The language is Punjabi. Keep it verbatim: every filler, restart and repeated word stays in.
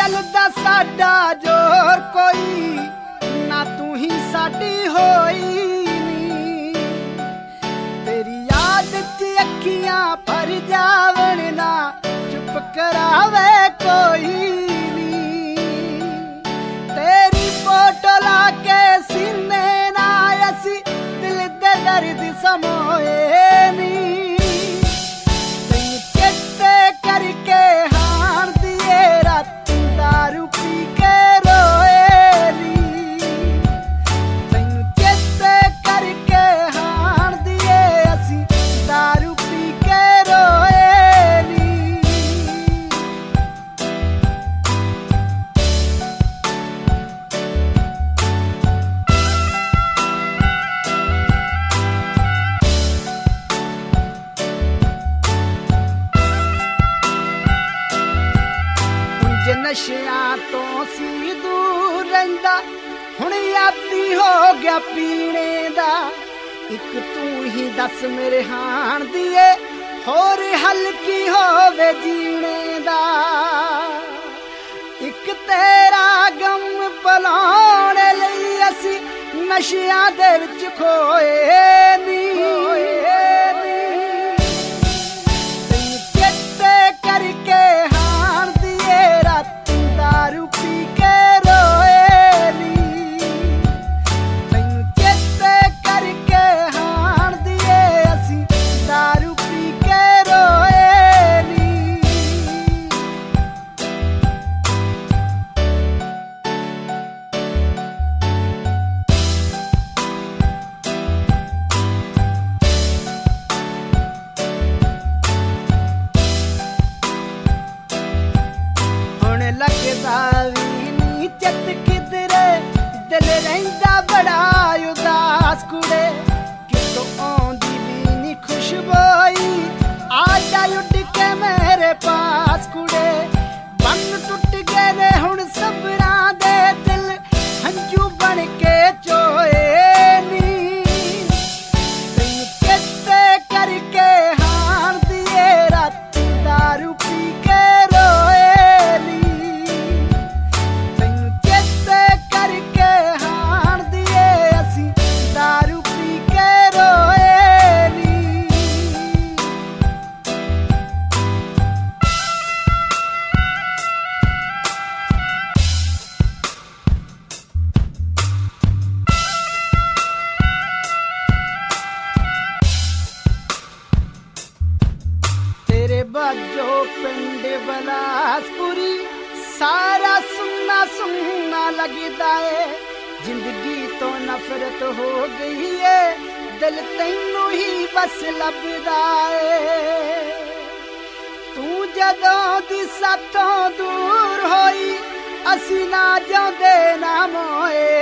ਚੱਲਦਾ ਸਾਡਾ ਜੋਰ ਕੋਈ ਨਾ, ਤੂੰ ਹੀ ਸਾਡੀ ਹੋਈ ਨੀ। ਤੇਰੀ ਯਾਦ ਚ ਅੱਖੀਆਂ ਭਰ ਜਾਵਣ ਨਾ, ਚੁੱਪ ਕਰਾਵੇ ਕੋਈ ਨੀ। ਤੇਰੀ ਫੋਟੋ ਲਾ ਕੇ ਸੀਨੇ ਨਾਲ ਅਸੀਂ ਦਿਲ ਦੇ ਦਰਦ ਸਮੋਏ ਨੀ। ਤੈਨੂੰ ਚੇਤੇ ਕਰਕੇ ਹਾਣ ਦੀਏ ਰਾਤੀ ਦਾਰੂ ਪੀ ਕੇ ਰੋਏ ਨੀ। ਤੈਨੂੰ ਚੇਤੇ ਕਰਕੇ ਹਾਣ ਦੀਏ ਅਸੀਂ ਦਾਰੂ ਪੀ ਕੇ ਰੋਏ ਨੀ। ਜੇ ਨਸ਼ਿਆਂ ਤੋਂ ਸੀ ਦੂਰ ਰਹਿੰਦਾ, ਹੁਣ ਆਦੀ ਹੋ ਗਿਆ ਪੀਣੇ ਦਾ। ਇੱਕ ਤੂੰ ਹੀ ਦੱਸ ਮੇਰੇ ਹਾਣ ਦੀਏ, ਹੋਰ ਹੱਲ ਕੀ ਹੋਵੇ ਜੀਣੇ ਦਾ। ਇੱਕ ਤੇਰਾ ਗਮ ਭੁਲਾਉਣ ਲਈ ਅਸੀਂ ਨਸ਼ਿਆਂ ਦੇ ਵਿੱਚ ਖੋਏ ਨੀ। ਤੈਨੂੰ ਚੇਤੇ ਕਰਕੇ ਹਾਣ ਦੀਏ ਰਾਤੀ ਦਾਰੂ ਪੀ ਕੇ ਰੋਏ ਨੀ। ਤੈਨੂੰ ਚੇਤੇ ਕਰਕੇ ਹਾਣ ਦੀਏ ਅਸੀਂ ਦਾਰੂ ਪੀ ਕੇ ਰੋਏ ਨੀ। ਹੁਣ ਲੱਗਦਾ ਵੀ ਨੀ ਚਿੱਤ ਕਿਧਰੇ, ਦਿਲ ਰਹਿੰਦਾ ਬੜਾ ਉਦਾਸ ਕੁੜੇ। ਕਿਤੋਂ ਆਉਂਦੀ ਵੀ ਨੀ ਖੁਸ਼ਬੋਈ, ਆ ਜਾ ਉੱਡ ਕੇ ਮੇਰੇ ਪਾਸ ਕੁੜੇ। ਬੰਨ ਟੁੱਟ ਗਏ ਨੇ ਹੁਣ ਸਬਰਾਂ ਦੇ ਦਿਲ, ਹੰਝੂ ਬਣ ਕੇ ਚੋਏ ਨੀ। ਤੈਨੂੰ ਚੇਤੇ ਕਰਕੇ ਹਾਣ ਦੀਏ ਰਾਤੀ ਦਾਰੂ ਪੀ ਕੇ ਰੋਏ ਨੀ। ਤੈਨੂੰ ਚੇਤੇ ਕਰਕੇ ਹਾਣ ਦੀਏ ਅਸੀਂ ਦਾਰੂ ਪੀ ਕੇ ਰੋਏ ਨੀ। ਤੇਰੇ ਬਾਝੋਂ ਪਿੰਡ ਬਲਾਸਪੁਰੀ ਸਾਰਾ ਸੁੰਨਾ ਸੁੰਨਾ ਲੱਗਦਾ ਏ। ਜ਼ਿੰਦਗੀ ਤੋਂ ਨਫ਼ਰਤ ਹੋ ਗਈ ਏ, ਦਿਲ ਤੈਨੂੰ ਹੀ ਬਸ ਲੱਭਦਾ ਏ। ਤੂੰ ਜਦੋਂ ਦੀ ਸਾਥੋਂ ਦੂਰ ਹੋਈ, ਅਸੀਂ ਨਾ ਜਾਂਦੇ ਨਾ ਮੋਏ